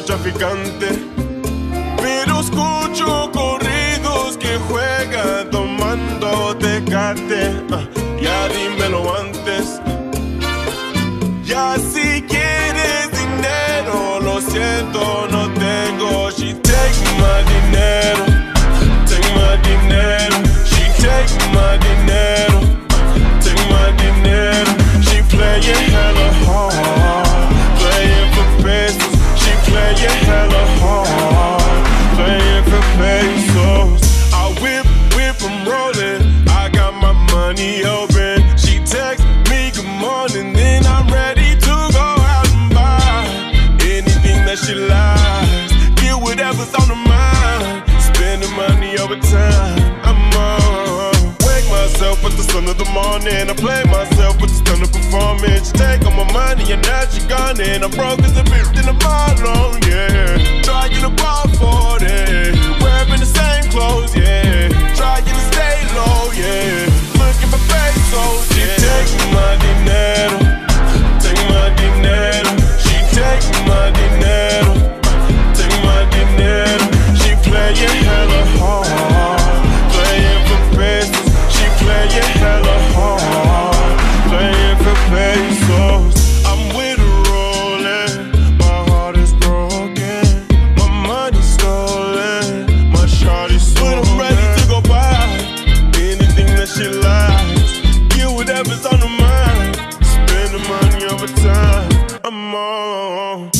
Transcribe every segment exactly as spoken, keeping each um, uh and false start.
narcotraficante, pero escucho corridos que juegan tomando Tecate. Uh, ya dímelo antes. Ya si quieres dinero, lo siento, no tengo. She take my dinero, take my dinero. She take my dinero, take my dinero. She playing hella hard, playing for pesos. She playing hella hard, playing for pesos. I whip, whip, I'm rolling. I got my money open. She text me good morning, then I'm ready to go out and buy anything that she likes. Get whatever's on her mind. Spending money over time. I'm on. Wake myself with the sun of the morning. I play myself with the stun of performance. She take all my money and now she gone. And I'm broke as a bitch in a mile long, yeah. Trying to bar for it. Wearing the same clothes, yeah. Trying to stay low, yeah. Looking for pesos, yeah. She take my dinero, take my dinero. She take my dinero, take my dinero. She playing hella hard, playing for pesos. She playing hella hard, playing for pesos. I'm with her rolling, my heart is broken, my money's stolen, my shawty's stolen. But I'm ready to go buy anything that she likes. Get whatever's on her mind. Spend the money over time. I'm on.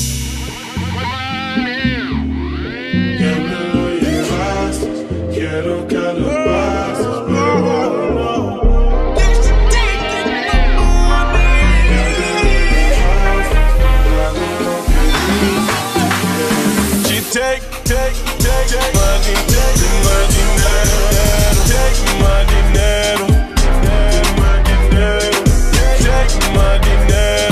Que me lo llevas, quiero calabazas. She take, take, take, take money, take my dinero, take my dinero, take my dinero, take my dinero.